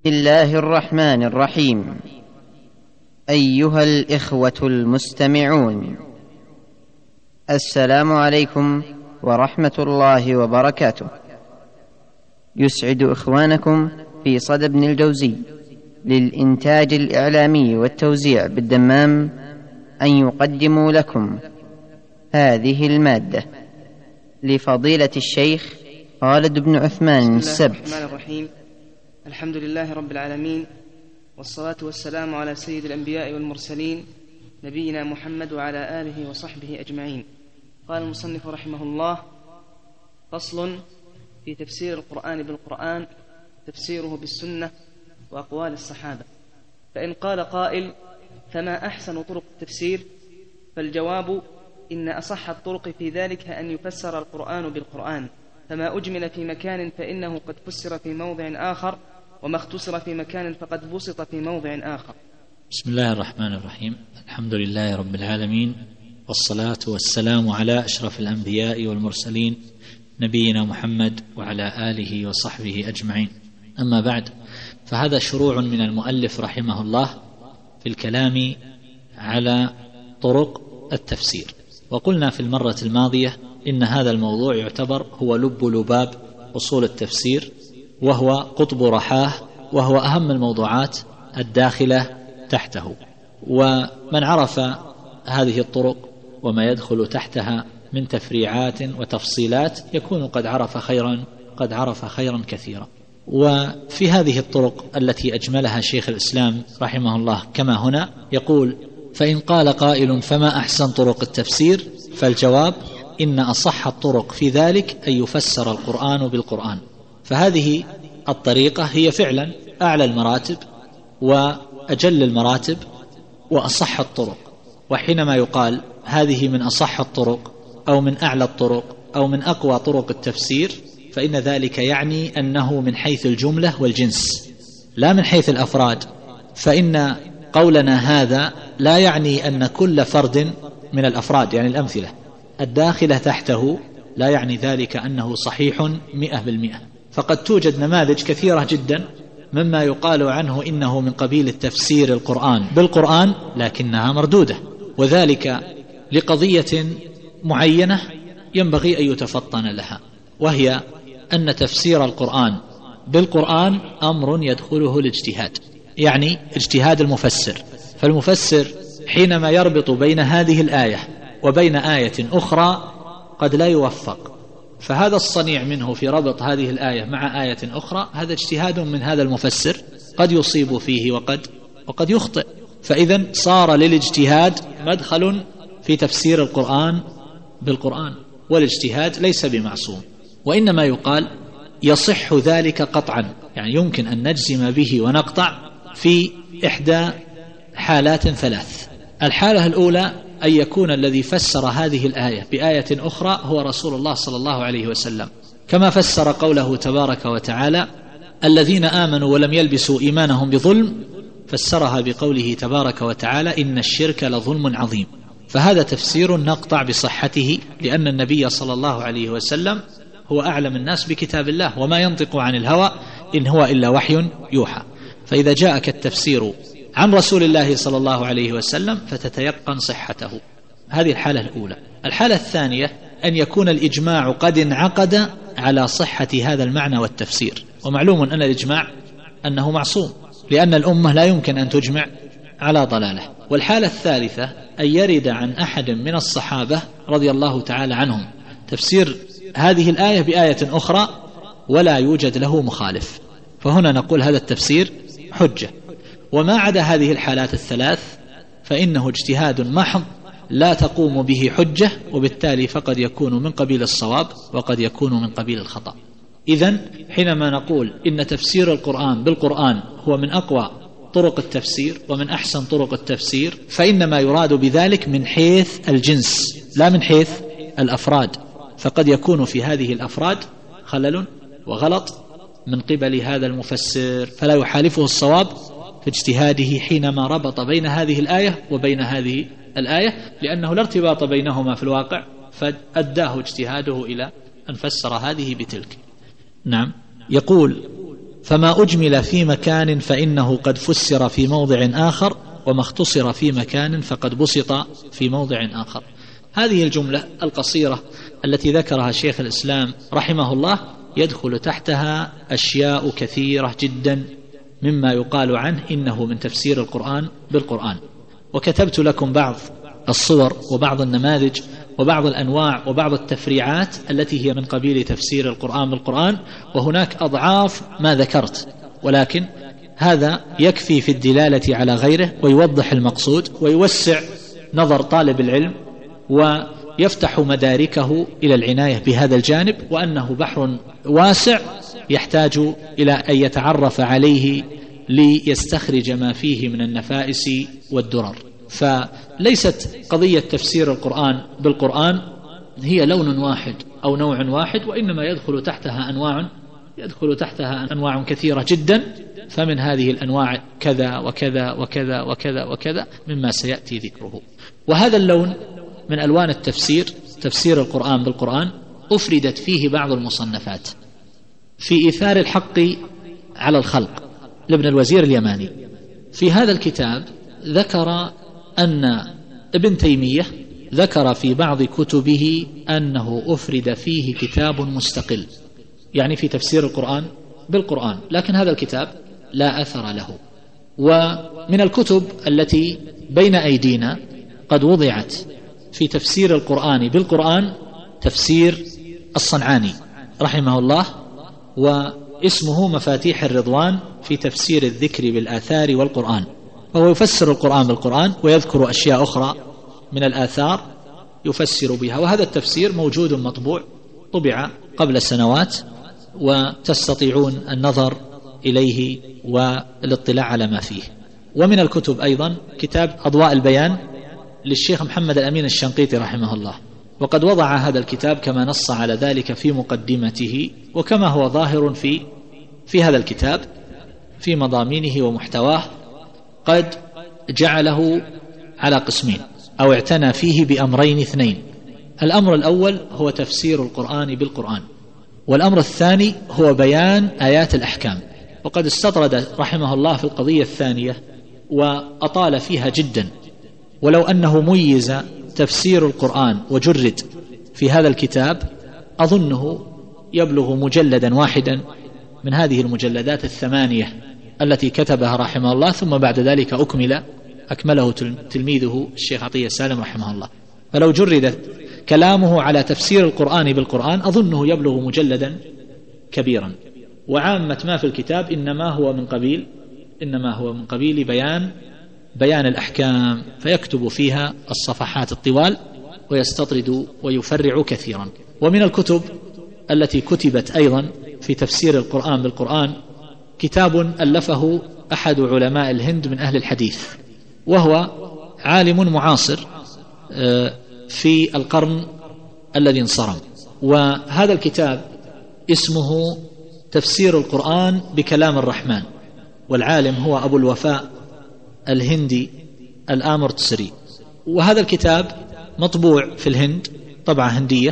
بسم الله الرحمن الرحيم. أيها الإخوة المستمعون، السلام عليكم ورحمة الله وبركاته. يسعد إخوانكم في صدى ابن الجوزي للإنتاج الإعلامي والتوزيع بالدمام أن يقدموا لكم هذه المادة لفضيلة الشيخ خالد بن عثمان السبت. بسم الله الرحمن الرحيم. الحمد لله رب العالمين، والصلاة والسلام على سيد الأنبياء والمرسلين نبينا محمد وعلى آله وصحبه أجمعين. قال المصنف رحمه الله: فصل في تفسير القرآن بالقرآن، تفسيره بالسنة وأقوال الصحابة. فإن قال قائل: فما أحسن طرق التفسير؟ فالجواب: إن أصح الطرق في ذلك أن يفسر القرآن بالقرآن، فما أجمل في مكان فإنه قد فسر في موضع آخر، وما اختصر في مكان فقد بسط في موضع آخر. بسم الله الرحمن الرحيم. الحمد لله رب العالمين، والصلاة والسلام على أشرف الأنبياء والمرسلين نبينا محمد وعلى آله وصحبه أجمعين. أما بعد، فهذا شروع من المؤلف رحمه الله في الكلام على طرق التفسير. وقلنا في المرة الماضية إن هذا الموضوع يعتبر هو لب لباب أصول التفسير، وهو قطب رحاه، وهو أهم الموضوعات الداخلة تحته. ومن عرف هذه الطرق وما يدخل تحتها من تفريعات وتفصيلات يكون قد عرف خيرا كثيرا. وفي هذه الطرق التي أجملها شيخ الإسلام رحمه الله كما هنا يقول: فإن قال قائل: فما أحسن طرق التفسير؟ فالجواب: إن أصح الطرق في ذلك أن يفسر القرآن بالقرآن. فهذه الطريقة هي فعلا أعلى المراتب وأجل المراتب وأصح الطرق. وحينما يقال هذه من أصح الطرق أو من أعلى الطرق أو من أقوى طرق التفسير، فإن ذلك يعني أنه من حيث الجملة والجنس لا من حيث الأفراد. فإن قولنا هذا لا يعني أن كل فرد من الأفراد، يعني الأمثلة الداخلة تحته، لا يعني ذلك أنه صحيح 100%. فقد توجد نماذج كثيرة جدا مما يقال عنه إنه من قبيل التفسير القرآن بالقرآن، لكنها مردودة، وذلك لقضية معينة ينبغي أن يتفطن لها، وهي أن تفسير القرآن بالقرآن أمر يدخله الاجتهاد، يعني اجتهاد المفسر. فالمفسر حينما يربط بين هذه الآية وبين آية أخرى قد لا يوفق، فهذا الصنيع منه في ربط هذه الآية مع آية أخرى هذا اجتهاد من هذا المفسر، قد يصيب فيه وقد يخطئ. فإذا صار للاجتهاد مدخل في تفسير القرآن بالقرآن، والاجتهاد ليس بمعصوم، وإنما يقال يصح ذلك قطعا، يعني يمكن أن نجزم به ونقطع في إحدى حالات ثلاث. الحالة الأولى أن يكون الذي فسر هذه الآية بآية أخرى هو رسول الله صلى الله عليه وسلم، كما فسر قوله تبارك وتعالى: الذين آمنوا ولم يلبسوا إيمانهم بظلم، فسرها بقوله تبارك وتعالى: إن الشرك لظلم عظيم. فهذا تفسير نقطع بصحته، لأن النبي صلى الله عليه وسلم هو أعلم الناس بكتاب الله، وما ينطق عن الهوى إن هو إلا وحي يوحى. فإذا جاءك التفسير عن رسول الله صلى الله عليه وسلم فتتيقن صحته. هذه الحالة الأولى. الحالة الثانية أن يكون الإجماع قد انعقد على صحة هذا المعنى والتفسير، ومعلوم أن الإجماع أنه معصوم، لأن الأمة لا يمكن أن تجمع على ضلالة. والحالة الثالثة أن يرد عن أحد من الصحابة رضي الله تعالى عنهم تفسير هذه الآية بآية أخرى ولا يوجد له مخالف، فهنا نقول هذا التفسير حجة. وما عدا هذه الحالات الثلاث فإنه اجتهاد محض لا تقوم به حجة، وبالتالي فقد يكون من قبيل الصواب وقد يكون من قبيل الخطأ. إذن حينما نقول إن تفسير القرآن بالقرآن هو من أقوى طرق التفسير ومن أحسن طرق التفسير، فإنما يراد بذلك من حيث الجنس لا من حيث الأفراد، فقد يكون في هذه الأفراد خلل وغلط من قبل هذا المفسر، فلا يحالفه الصواب في اجتهاده حينما ربط بين هذه الآية وبين هذه الآية، لأنه لا ارتباط بينهما في الواقع، فأداه اجتهاده إلى أن فسر هذه بتلك. نعم. يقول: فما أجمل في مكان فإنه قد فسر في موضع آخر، وما اختصر في مكان فقد بسط في موضع آخر. هذه الجملة القصيرة التي ذكرها شيخ الإسلام رحمه الله يدخل تحتها أشياء كثيرة جدا مما يقال عنه إنه من تفسير القرآن بالقرآن. وكتبت لكم بعض الصور وبعض النماذج وبعض الأنواع وبعض التفريعات التي هي من قبيل تفسير القرآن بالقرآن، وهناك أضعاف ما ذكرت، ولكن هذا يكفي في الدلالة على غيره ويوضح المقصود ويوسع نظر طالب العلم ويفتح مداركه إلى العناية بهذا الجانب، وأنه بحر واسع يحتاج إلى أن يتعرف عليه ليستخرج ما فيه من النفائس والدرر. فليست قضية تفسير القرآن بالقرآن هي لون واحد أو نوع واحد، وإنما يدخل تحتها أنواع كثيرة جدا، فمن هذه الأنواع كذا وكذا وكذا وكذا وكذا مما سيأتي ذكره. وهذا اللون من ألوان التفسير، تفسير القرآن بالقرآن، أفردت فيه بعض المصنفات في إيثار الحق على الخلق لابن الوزير اليماني. في هذا الكتاب ذكر أن ابن تيمية ذكر في بعض كتبه أنه أفرد فيه كتاب مستقل، يعني في تفسير القرآن بالقرآن، لكن هذا الكتاب لا أثر له. ومن الكتب التي بين أيدينا قد وضعت في تفسير القرآن بالقرآن تفسير الصنعاني رحمه الله، واسمه مفاتيح الرضوان في تفسير الذكر بالآثار والقرآن، فهو يفسر القرآن بالقرآن ويذكر أشياء أخرى من الآثار يفسر بها. وهذا التفسير موجود مطبوع، طبع قبل سنوات، وتستطيعون النظر إليه والاطلاع على ما فيه. ومن الكتب أيضا كتاب أضواء البيان للشيخ محمد الأمين الشنقيطي رحمه الله، وقد وضع هذا الكتاب كما نص على ذلك في مقدمته، وكما هو ظاهر في هذا الكتاب في مضامينه ومحتواه قد جعله على قسمين، أو اعتنى فيه بأمرين اثنين. الأمر الأول هو تفسير القرآن بالقرآن، والأمر الثاني هو بيان آيات الأحكام. وقد استطرد رحمه الله في القضية الثانية وأطال فيها جدا، ولو أنه ميز تفسير القرآن وجرد في هذا الكتاب أظنه يبلغ مجلدا واحدا من هذه المجلدات الثمانية التي كتبها رحمه الله، ثم بعد ذلك أكمله تلميذه الشيخ عطية السالم رحمه الله. فلو جرد كلامه على تفسير القرآن بالقرآن أظنه يبلغ مجلدا كبيرا. وعامة ما في الكتاب إنما هو من قبيل بيان الأحكام، فيكتب فيها الصفحات الطوال ويستطرد ويفرع كثيرا. ومن الكتب التي كتبت أيضا في تفسير القرآن بالقرآن كتاب ألفه أحد علماء الهند من أهل الحديث، وهو عالم معاصر في القرن الذي انصرم، وهذا الكتاب اسمه تفسير القرآن بكلام الرحمن، والعالم هو أبو الوفاء الهندي الآمرتسري. وهذا الكتاب مطبوع في الهند طبعة هندية،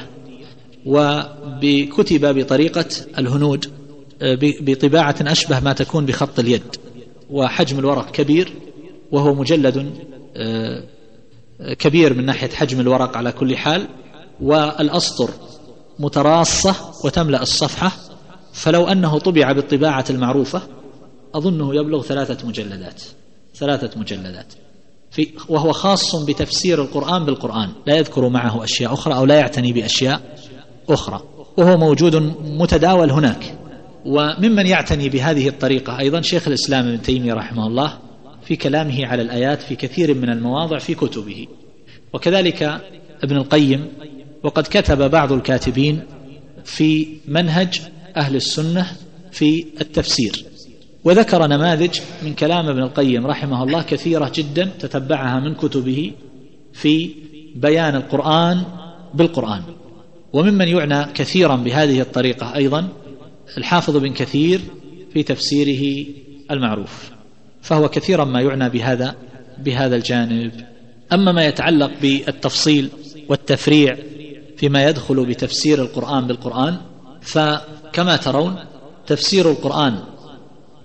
وكتب بطريقة الهنود بطباعة أشبه ما تكون بخط اليد، وحجم الورق كبير، وهو مجلد كبير من ناحية حجم الورق على كل حال، والأسطر متراصة وتملأ الصفحة، فلو أنه طبع بالطباعة المعروفة أظنه يبلغ 3 مجلدات وهو خاص بتفسير القرآن بالقرآن، لا يذكر معه أشياء أخرى أو لا يعتني بأشياء أخرى، وهو موجود متداول هناك. وممن يعتني بهذه الطريقة أيضا شيخ الإسلام ابن تيمية رحمه الله في كلامه على الآيات في كثير من المواضع في كتبه، وكذلك ابن القيم. وقد كتب بعض الكاتبين في منهج أهل السنة في التفسير، وذكر نماذج من كلام ابن القيم رحمه الله كثيرة جدا تتبعها من كتبه في بيان القرآن بالقرآن. وممن يعنى كثيرا بهذه الطريقة أيضا الحافظ بن كثير في تفسيره المعروف، فهو كثيرا ما يعنى بهذا الجانب. أما ما يتعلق بالتفصيل والتفريع فيما يدخل بتفسير القرآن بالقرآن، فكما ترون تفسير القرآن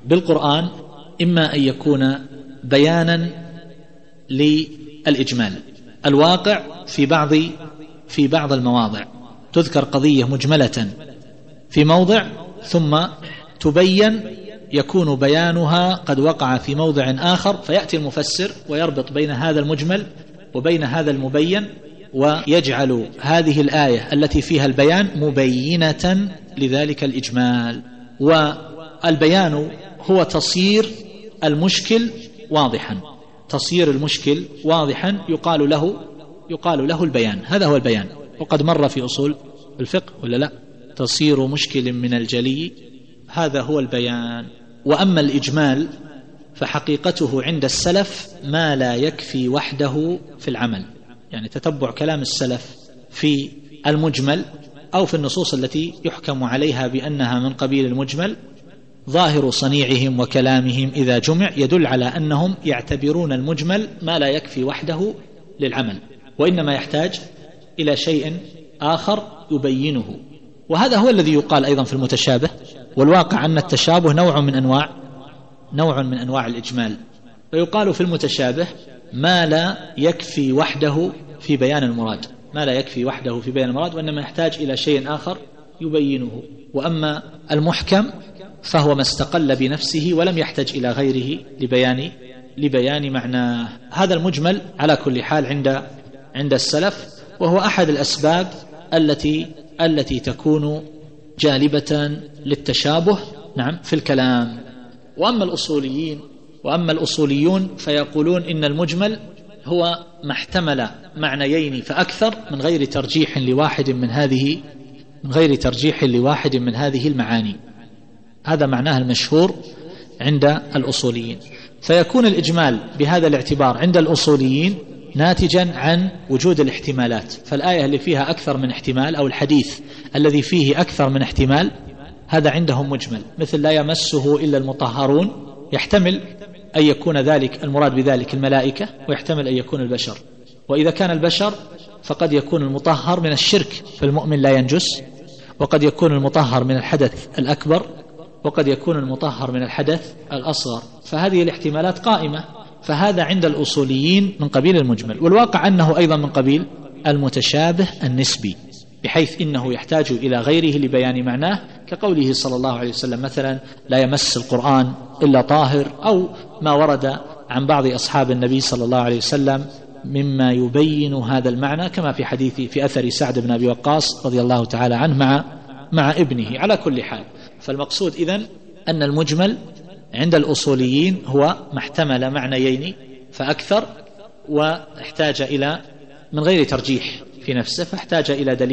بالقرآن إما أن يكون بيانا للإجمال. الواقع في بعض المواضع تذكر قضية مجملة في موضع ثم تبين، يكون بيانها قد وقع في موضع آخر، فيأتي المفسر ويربط بين هذا المجمل وبين هذا المبين، ويجعل هذه الآية التي فيها البيان مبينة لذلك الإجمال. والبيان هو تصير المشكل واضحا، تصير المشكل واضحا يقال له البيان. هذا هو البيان، وقد مر في أصول الفقه ولا لا؟ تصير مشكل من الجلي، هذا هو البيان. وأما الإجمال فحقيقته عند السلف ما لا يكفي وحده في العمل، يعني تتبع كلام السلف في المجمل أو في النصوص التي يحكم عليها بأنها من قبيل المجمل، ظاهر صنيعهم وكلامهم إذا جمع يدل على أنهم يعتبرون المجمل ما لا يكفي وحده للعمل، وإنما يحتاج إلى شيء آخر يبينه. وهذا هو الذي يقال أيضا في المتشابه، والواقع أن التشابه نوع من أنواع الإجمال. فيقال في المتشابه ما لا يكفي وحده في بيان المراد، ما لا يكفي وحده في بيان المراد، وإنما يحتاج إلى شيء آخر يبينه. وأما المحكم فهو ما استقل بنفسه ولم يحتج إلى غيره لبيان معناه. هذا المجمل على كل حال عند السلف، وهو أحد الأسباب التي تكون جالبة للتشابه في الكلام. وأما الأصوليون فيقولون إن المجمل هو ما احتمل معنيين فأكثر من غير ترجيح لواحد من هذه المعاني. هذا معناه المشهور عند الأصوليين. فيكون الإجمال بهذا الاعتبار عند الأصوليين ناتجا عن وجود الاحتمالات. فالآية اللي فيها أكثر من احتمال أو الحديث الذي فيه أكثر من احتمال هذا عندهم مجمل، مثل لا يمسه إلا المطهرون، يحتمل أن يكون ذلك المراد بذلك الملائكة، ويحتمل أن يكون البشر. وإذا كان البشر فقد يكون المطهر من الشرك فالمؤمن لا ينجس، وقد يكون المطهر من الحدث الأكبر، وقد يكون المطهر من الحدث الأصغر. فهذه الاحتمالات قائمة. فهذا عند الأصوليين من قبيل المجمل. والواقع أنه أيضا من قبيل المتشابه النسبي، بحيث إنه يحتاج إلى غيره لبيان معناه، كقوله صلى الله عليه وسلم مثلا لا يمس القرآن إلا طاهر، أو ما ورد عن بعض أصحاب النبي صلى الله عليه وسلم مما يبين هذا المعنى، كما في أثر سعد بن أبي وقاص رضي الله تعالى عنه مع ابنه. على كل حال فالمقصود إذن أن المجمل عند الأصوليين هو ما احتمل معنيين فأكثر، واحتاج إلى من غير ترجيح في نفسه، فاحتاج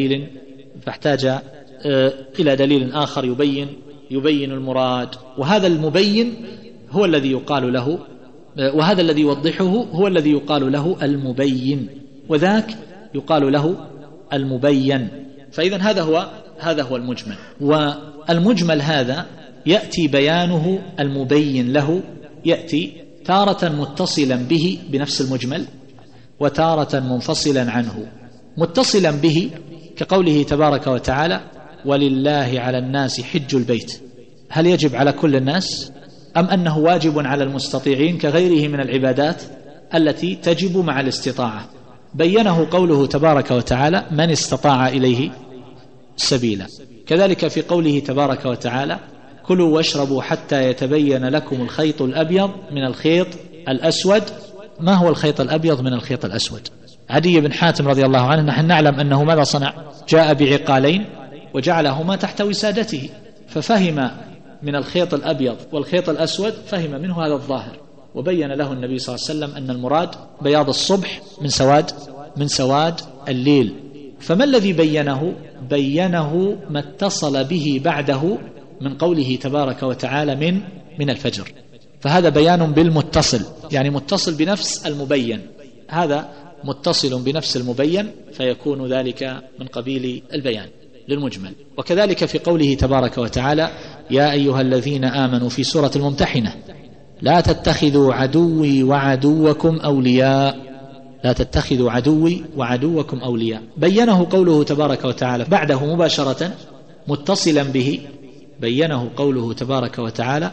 إلى دليل آخر يبين المراد. وهذا المبين هو الذي يقال له، وهذا الذي يوضحه هو الذي يقال له المبين، وذاك يقال له المبين. فإذا هذا هو المجمل. والمجمل هذا يأتي بيانه المبين له، يأتي تارة متصلا به بنفس المجمل، وتارة منفصلا عنه. متصلا به كقوله تبارك وتعالى ولله على الناس حج البيت. هل يجب على كل الناس أم أنه واجب على المستطيعين كغيره من العبادات التي تجب مع الاستطاعة؟ بينه قوله تبارك وتعالى من استطاع إليه سبيلا. كذلك في قوله تبارك وتعالى كلوا واشربوا حتى يتبين لكم الخيط الأبيض من الخيط الأسود. ما هو الخيط الأبيض من الخيط الأسود؟ عدي بن حاتم رضي الله عنه نحن نعلم أنه ماذا صنع؟ جاء بعقالين وجعلهما تحت وسادته، ففهم من الخيط الأبيض والخيط الأسود، فهم منه هذا الظاهر، وبين له النبي صلى الله عليه وسلم أن المراد بياض الصبح من سواد الليل. فما الذي بينه ما اتصل به بعده من قوله تبارك وتعالى من الفجر. فهذا بيان بالمتصل، يعني متصل بنفس المبين، هذا متصل بنفس المبين، فيكون ذلك من قبيل البيان للمجمل. وكذلك في قوله تبارك وتعالى يا أيها الذين آمنوا في سورة الممتحنة لا تتخذوا عدوي وعدوكم أولياء، لا تتخذوا عدوي وعدوكم أولياء. بينه قوله تبارك وتعالى بعده مباشرة متصلا به بينه قوله تبارك وتعالى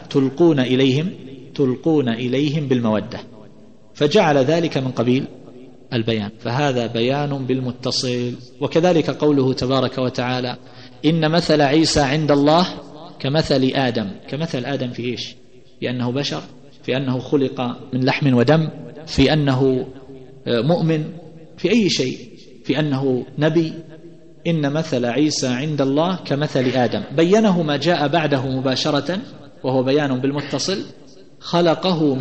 تلقون إليهم بالمودة، فجعل ذلك من قبيل البيان، فهذا بيان بالمتصل. وكذلك قوله تبارك وتعالى إن مثل عيسى عند الله كمثل آدم. كمثل آدم في إيش؟ في أنه بشر، في أنه خلق من لحم ودم، في أنه مؤمن، في أي شيء، في أنه نبي. إن مثل عيسى عند الله كمثل آدم، بينه ما جاء بعده مباشرة وهو بيان بالمتصل، خلقه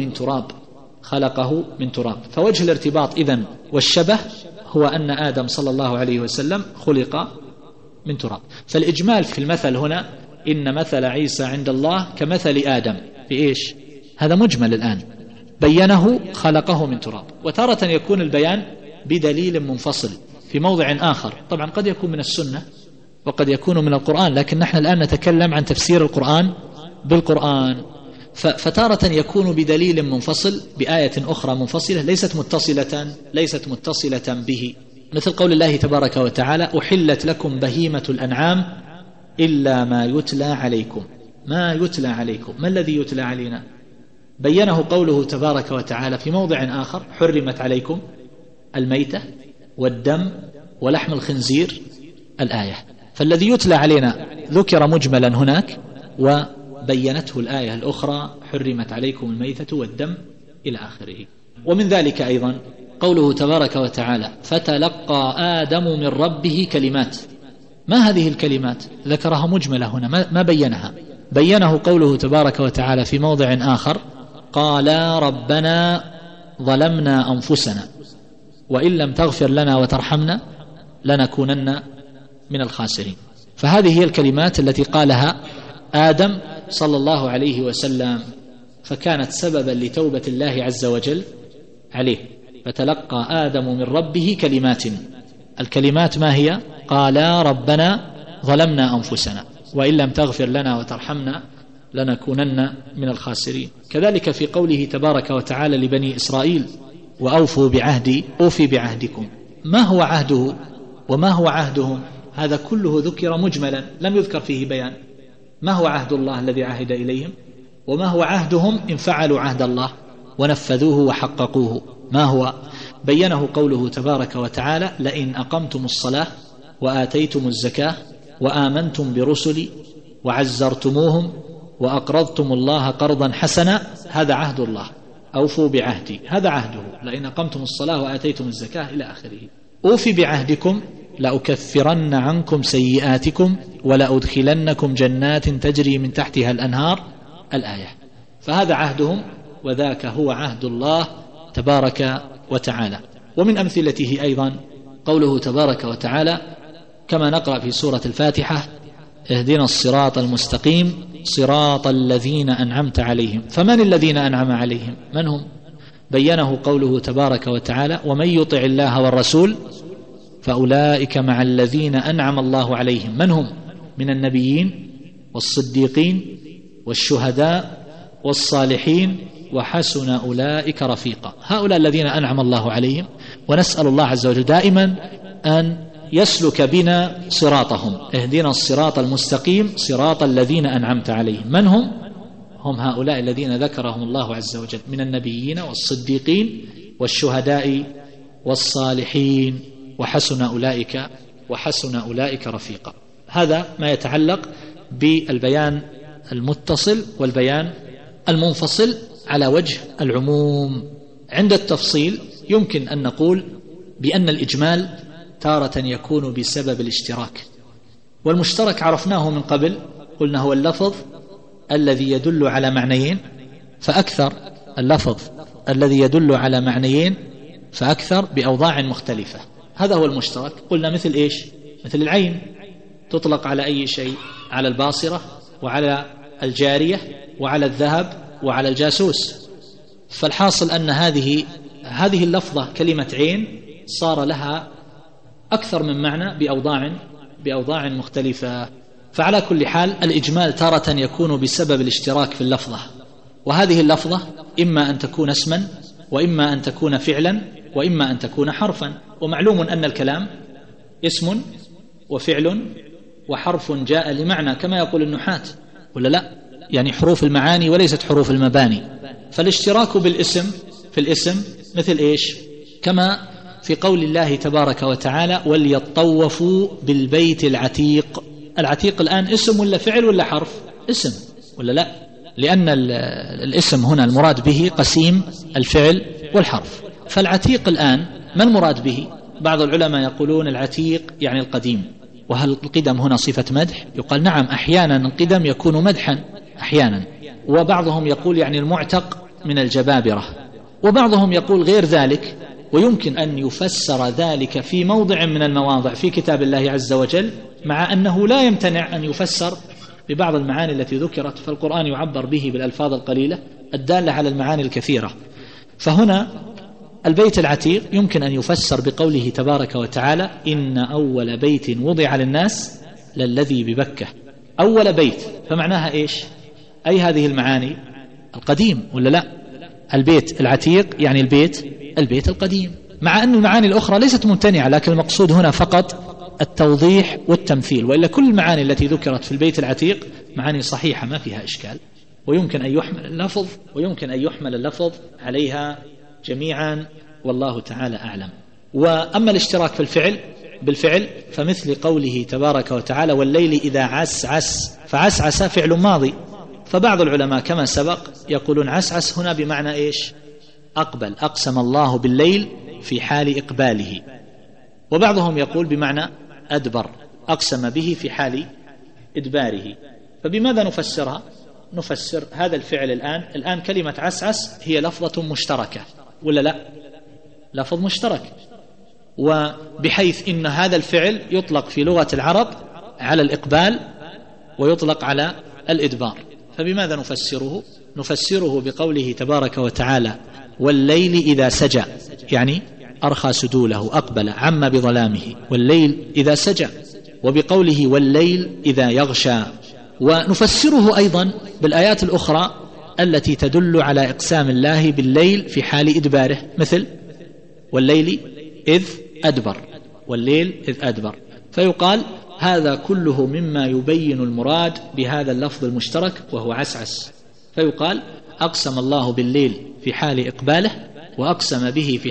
من تراب. فوجه الارتباط إذن والشبه هو أن آدم صلى الله عليه وسلم خلق من تراب. فالإجمال في المثل هنا إن مثل عيسى عند الله كمثل آدم في إيش؟ هذا مجمل الآن، بينه خلقه من تراب. وتارة يكون البيان بدليل منفصل في موضع آخر، طبعا قد يكون من السنة وقد يكون من القرآن، لكن نحن الآن نتكلم عن تفسير القرآن بالقرآن. فتارة يكون بدليل منفصل بآية أخرى منفصلة ليست متصلة به، مثل قول الله تبارك وتعالى أحلت لكم بهيمة الأنعام إلا ما يتلى عليكم. ما يتلى عليكم، ما الذي يتلى علينا؟ بينه قوله تبارك وتعالى في موضع آخر حرمت عليكم الميتة والدم ولحم الخنزير الآية. فالذي يتلى علينا ذكر مجملا هناك، وبينته الآية الأخرى حرمت عليكم الميتة والدم إلى آخره. ومن ذلك أيضا قوله تبارك وتعالى فتلقى آدم من ربه كلمات. ما هذه الكلمات؟ ذكرها مجملة هنا، ما بينها. بينه قوله تبارك وتعالى في موضع آخر قال ربنا ظلمنا أنفسنا وإن لم تغفر لنا وترحمنا لنكونن من الخاسرين. فهذه هي الكلمات التي قالها آدم صلى الله عليه وسلم، فكانت سببا لتوبة الله عز وجل عليه. فتلقى آدم من ربه كلمات. الكلمات ما هي؟ قال ربنا ظلمنا أنفسنا وإن لم تغفر لنا وترحمنا لنكونن من الخاسرين. كذلك في قوله تبارك وتعالى لبني إسرائيل وأوفوا بعهدي أوفي بعهدكم. ما هو عهده وما هو عهدهم؟ هذا كله ذكر مجملا لم يذكر فيه بيان. ما هو عهد الله الذي عهد إليهم، وما هو عهدهم إن فعلوا عهد الله ونفذوه وحققوه؟ ما هو؟ بينه قوله تبارك وتعالى لئن أقمتم الصلاة وآتيتم الزكاة وآمنتم برسلي وعزرتموهم وأقرضتم الله قرضا حسنا، هذا عهد الله. أوفوا بعهدي، هذا عهده. لئن أقمتم الصلاة وآتيتم الزكاة إلى آخره. أوفي بعهدكم لأكفرن عنكم سيئاتكم ولأدخلنكم جنات تجري من تحتها الأنهار الآية. فهذا عهدهم، وذاك هو عهد الله تبارك وتعالى. ومن أمثلته أيضا قوله تبارك وتعالى كما نقرأ في سورة الفاتحة اهدنا الصراط المستقيم صراط الذين أنعمت عليهم. فمن الذين أنعم عليهم؟ من هم؟ بينه قوله تبارك وتعالى ومن يطع الله والرسول فأولئك مع الذين أنعم الله عليهم. من هم؟ من النبيين والصديقين والشهداء والصالحين وحسن أولئك رفيقا. هؤلاء الذين أنعم الله عليهم، ونسأل الله عز وجل دائما أن يسلك بنا صراطهم. اهدنا الصراط المستقيم صراط الذين أنعمت عليهم. من هم؟ هم هؤلاء الذين ذكرهم الله عز وجل من النبيين والصديقين والشهداء والصالحين وحسن أولئك رفيقا. هذا ما يتعلق بالبيان المتصل والبيان المنفصل على وجه العموم. عند التفصيل يمكن أن نقول بأن الإجمال تارة يكون بسبب الاشتراك، والمشترك عرفناه من قبل، قلنا هو اللفظ الذي يدل على معنيين فأكثر، اللفظ الذي يدل على معنيين فأكثر بأوضاع مختلفة، هذا هو المشترك. قلنا مثل إيش؟ مثل العين تطلق على أي شيء؟ على الباصرة وعلى الجارية وعلى الذهب وعلى الجاسوس. فالحاصل أن هذه اللفظة كلمة عين صار لها أكثر من معنى بأوضاع مختلفة. فعلى كل حال الإجمال تارة يكون بسبب الاشتراك في اللفظة، وهذه اللفظة إما أن تكون اسما وإما أن تكون فعلا وإما أن تكون حرفا. ومعلوم أن الكلام اسم وفعل وحرف جاء لمعنى كما يقول النحاة. ولا لا؟ يعني حروف المعاني وليست حروف المباني. فالاشتراك بالاسم في الاسم مثل إيش؟ كما في قول الله تبارك وتعالى وليطوفوا بالبيت العتيق. العتيق الآن اسم ولا فعل ولا حرف؟ اسم ولا لا؟ لأن الاسم هنا المراد به قسيم الفعل والحرف. فالعتيق الآن ما المراد به؟ بعض العلماء يقولون العتيق يعني القديم. وهل القدم هنا صفة مدح؟ يقال نعم، أحيانا القدم يكون مدحا أحيانا. وبعضهم يقول يعني المعتق من الجبابرة، وبعضهم يقول غير ذلك. ويمكن أن يفسر ذلك في موضع من المواضع في كتاب الله عز وجل، مع أنه لا يمتنع أن يفسر ببعض المعاني التي ذكرت، فالقرآن يعبر به بالألفاظ القليلة الدالة على المعاني الكثيرة. فهنا البيت العتيق يمكن أن يفسر بقوله تبارك وتعالى إن أول بيت وضع للناس للذي ببكة. أول بيت فمعناها إيش؟ أي هذه المعاني؟ القديم ولا لا؟ البيت العتيق يعني البيت القديم، مع أن المعاني الأخرى ليست ممتنعة، لكن المقصود هنا فقط التوضيح والتمثيل. وإلا كل المعاني التي ذكرت في البيت العتيق معاني صحيحة ما فيها إشكال، ويمكن أن يحمل اللفظ عليها جميعا، والله تعالى أعلم. وأما الاشتراك في بالفعل فمثل قوله تبارك وتعالى والليل إذا عسعس، فعسعس فعل ماضي. فبعض العلماء كما سبق يقولون عسعس هنا بمعنى إيش؟ أقبل، أقسم الله بالليل في حال إقباله. وبعضهم يقول بمعنى أدبر، أقسم به في حال إدباره. فبماذا نفسرها؟ نفسر هذا الفعل الآن كلمة عسعس هي لفظة مشتركة ولا لا؟ لفظ مشترك، وبحيث إن هذا الفعل يطلق في لغة العرب على الإقبال ويطلق على الإدبار. فبماذا نفسره بقوله تبارك وتعالى والليل إذا سجى، يعني أرخى سدوله، أقبل، عم بظلامه، والليل إذا سجى. وبقوله والليل إذا يغشى. ونفسره أيضا بالآيات الأخرى التي تدل على إقسام الله بالليل في حال إدباره، مثل والليل إذ أدبر، والليل إذ أدبر. فيقال هذا كله مما يبين المراد بهذا اللفظ المشترك وهو عسعس. فيقال أقسم الله بالليل في حال إقباله، وأقسم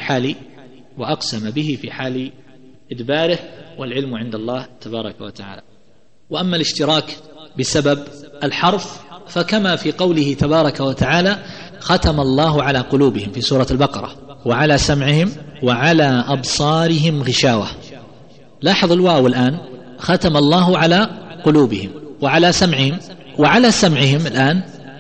به في حال إدباره، والعلم عند الله تبارك وتعالى. وأما الاشتراك بسبب الحرف فكما في قوله تبارك وتعالى ختم الله على قلوبهم في سورة البقرة وعلى سمعهم وعلى أبصارهم غشاوة. لاحظ الواو الآن، ختم الله على قلوبهم وعلى سمعهم. وعلى سمعهم الآن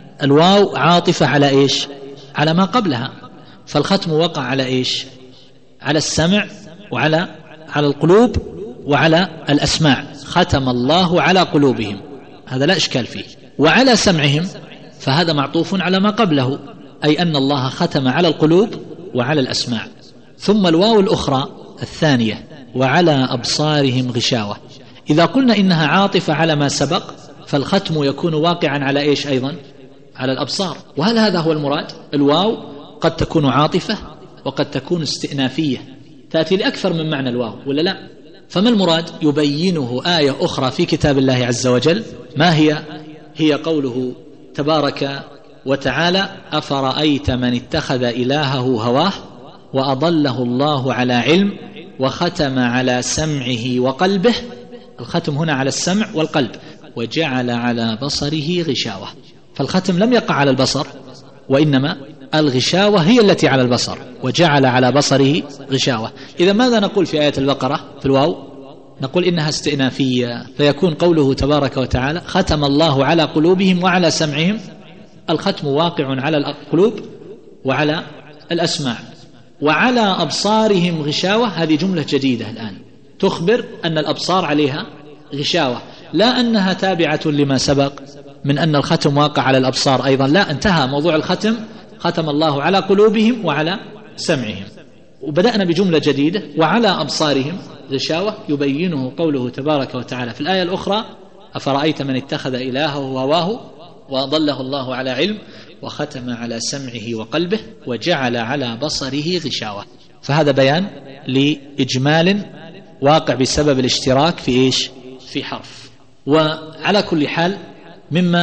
الواو عاطفة على إيش؟ على ما قبلها. فالختم وقع على إيش؟ على السمع وعلى القلوب وعلى الأسماع. ختم الله على قلوبهم، هذا لا إشكال فيه. وعلى سمعهم فهذا معطوف على ما قبله، أي أن الله ختم على القلوب وعلى الأسماع. ثم الواو الأخرى الثانية وعلى أبصارهم غشاوة. إذا قلنا إنها عاطفة على ما سبق فالختم يكون واقعا على إيش أيضا؟ على الأبصار. وهل هذا هو المراد؟ الواو قد تكون عاطفة وقد تكون استئنافية، تأتي لأكثر من معنى الواو ولا لا؟ فما المراد؟ يبينه آية أخرى في كتاب الله عز وجل. ما هي قوله تبارك وتعالى أفرأيت من اتخذ إلهه هواه وأضله الله على علم وختم على سمعه وقلبه. الختم هنا على السمع والقلب. وجعل على بصره غشاوة. فالختم لم يقع على البصر، وإنما الغشاوة هي التي على البصر. وجعل على بصره غشاوة. إذا ماذا نقول في آية البقرة في الواو؟ نقول إنها استئنافية، فيكون قوله تبارك وتعالى ختم الله على قلوبهم وعلى سمعهم. الختم واقع على القلوب وعلى الأسماع. وعلى أبصارهم غشاوة، هذه جملة جديدة الآن تخبر أن الأبصار عليها غشاوة، لا أنها تابعة لما سبق من أن الختم واقع على الأبصار أيضا، لا، انتهى موضوع الختم، ختم الله على قلوبهم وعلى سمعهم. وبدأنا بجملة جديدة وعلى أبصارهم غشاوة، يبينه قوله تبارك وتعالى في الآية الأخرى أفرأيت من اتخذ إلهه هواه وأضله الله على علم وختم على سمعه وقلبه وجعل على بصره غشاوة. فهذا بيان لإجمال واقع بسبب الاشتراك في إيش؟ في حرف. وعلى كل حال مما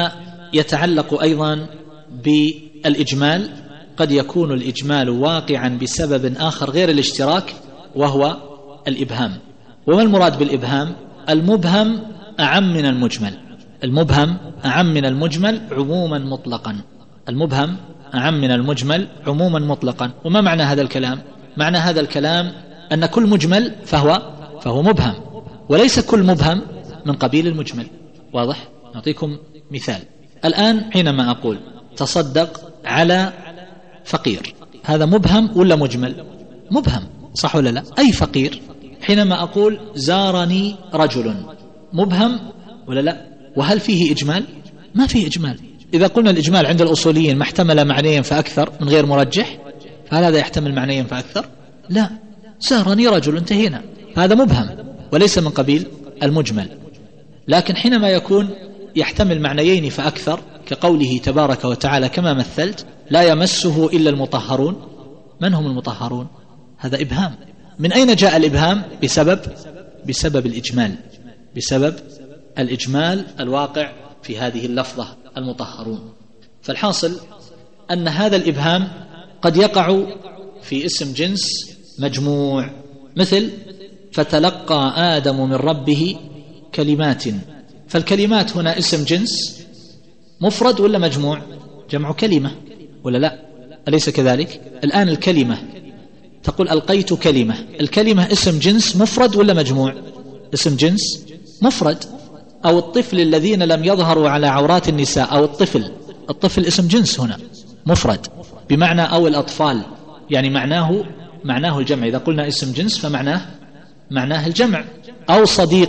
يتعلق أيضا بالإجمال، قد يكون الإجمال واقعا بسبب آخر غير الاشتراك وهو الإبهام. وما المراد بالإبهام؟ المبهم أعم من المجمل، المبهم أعم من المجمل عموما مطلقا، المبهم أعم من المجمل عموما مطلقا. وما معنى هذا الكلام؟ معنى هذا الكلام أن كل مجمل فهو مبهم، وليس كل مبهم من قبيل المجمل. واضح؟ نعطيكم مثال الآن. حينما أقول تصدق على فقير، هذا مبهم ولا مجمل؟ مبهم، صح ولا لا؟ أي فقير. حينما أقول زارني رجل، مبهم ولا لا؟ وهل فيه إجمال؟ ما فيه إجمال. إذا قلنا الإجمال عند الأصوليين ما احتمل معنيين فأكثر من غير مرجح، فهل هذا يحتمل معنيين فأكثر؟ لا، زارني رجل، انتهينا، هذا مبهم وليس من قبيل المجمل. لكن حينما يكون يحتمل معنيين فأكثر كقوله تبارك وتعالى كما مثلت لا يمسه إلا المطهرون، من هم المطهرون؟ هذا إبهام. من أين جاء الإبهام؟ بسبب الإجمال، بسبب الإجمال الواقع في هذه اللفظة المطهرون. فالحاصل أن هذا الإبهام قد يقع في اسم جنس مجموع، مثل فتلقى آدم من ربه كلمات. فالكلمات هنا اسم جنس مفرد ولا مجموع؟ جمع كلمة ولا لا؟ أليس كذلك؟ الآن الكلمة تقول ألقيت كلمة، الكلمة اسم جنس مفرد ولا مجموع؟ اسم جنس مفرد. أو الطفل الذين لم يظهروا على عورات النساء، أو الطفل اسم جنس هنا مفرد بمعنى أو الأطفال، يعني معناه الجمع. إذا قلنا اسم جنس فمعناه الجمع. أو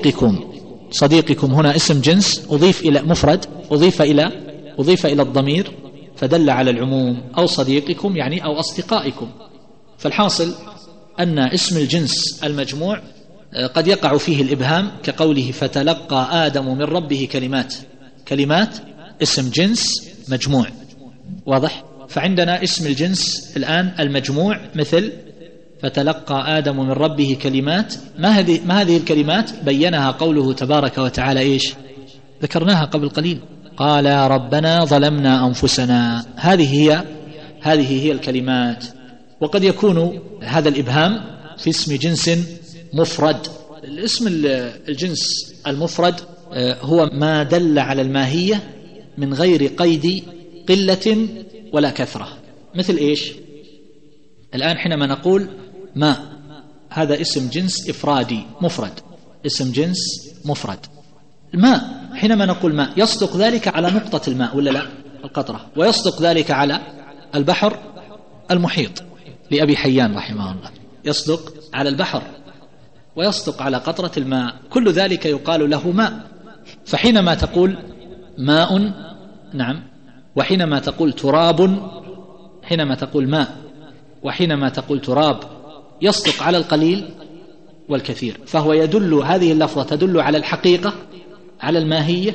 صديقكم هنا اسم جنس أضيف إلى مفرد، أضيف إلى الضمير فدل على العموم. أو صديقكم يعني أو أصدقائكم. فالحاصل أن اسم الجنس المجموع قد يقع فيه الإبهام كقوله فتلقى آدم من ربه كلمات اسم جنس مجموع. واضح؟ فعندنا اسم الجنس الآن المجموع مثل فتلقى آدم من ربه كلمات. ما هذه الكلمات؟ بينها قوله تبارك وتعالى إيش؟ ذكرناها قبل قليل، قال يا ربنا ظلمنا أنفسنا. هذه هي الكلمات. وقد يكون هذا الإبهام في اسم جنس مفرد. الاسم الجنس المفرد هو ما دل على الماهية من غير قيد قلة ولا كثرة. مثل إيش؟ الآن حينما نقول ماء، هذا اسم جنس إفرادي مفرد، اسم جنس مفرد. الماء حينما نقول ماء يصدق ذلك على نقطة الماء ولا لا؟ القطرة. ويصدق ذلك على البحر المحيط لأبي حيان رحمه الله، يصدق على البحر ويصدق على قطرة الماء، كل ذلك يقال له ماء. فحينما تقول ماء، نعم، وحينما تقول تراب، حينما تقول ماء وحينما تقول تراب يصدق على القليل والكثير. فهو يدل، هذه اللفظة تدل على الحقيقة، على الماهية،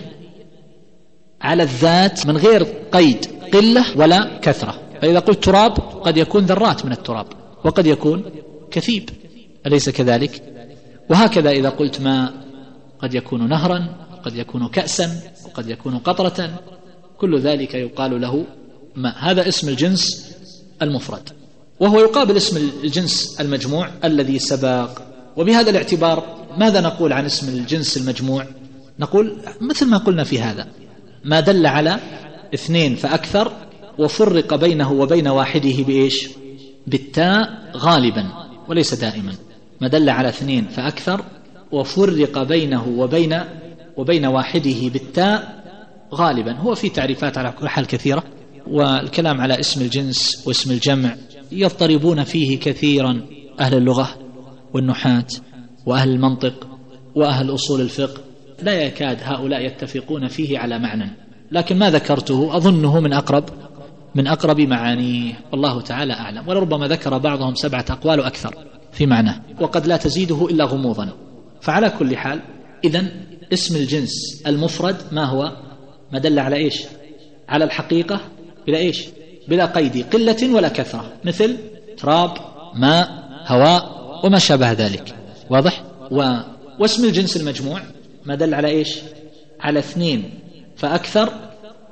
على الذات من غير قيد قلة ولا كثرة. فإذا قلت تراب قد يكون ذرات من التراب وقد يكون كثيب، أليس كذلك؟ وهكذا إذا قلت ماء قد يكون نهرا، قد يكون كأسا، وقد يكون قطرة، كل ذلك يقال له ماء. هذا اسم الجنس المفرد، وهو يقابل اسم الجنس المجموع الذي سبق. وبهذا الاعتبار ماذا نقول عن اسم الجنس المجموع؟ نقول مثل ما قلنا في هذا، ما دل على اثنين فأكثر وفرق بينه وبين واحده بإيش؟ بالتاء غالبا وليس دائما. ما دل على اثنين فأكثر وفرق بينه وبين واحده بالتاء غالبا. هو في تعريفات على كل حال كثيرة، والكلام على اسم الجنس واسم الجمع يضطربون فيه كثيرا أهل اللغة والنحاة وأهل المنطق وأهل أصول الفقه، لا يكاد هؤلاء يتفقون فيه على معنى، لكن ما ذكرته أظنه من أقرب معانيه، والله تعالى أعلم. ولربما ذكر بعضهم 7 أقوال أكثر في معناه، وقد لا تزيده إلا غموضا. فعلى كل حال إذن اسم الجنس المفرد ما هو؟ ما دل على إيش؟ على الحقيقة بلا إيش؟ بلا قيد قلة ولا كثرة، مثل تراب، ماء، هواء وما شابه ذلك. واضح؟ واسم الجنس المجموع ما دل على إيش؟ على اثنين فأكثر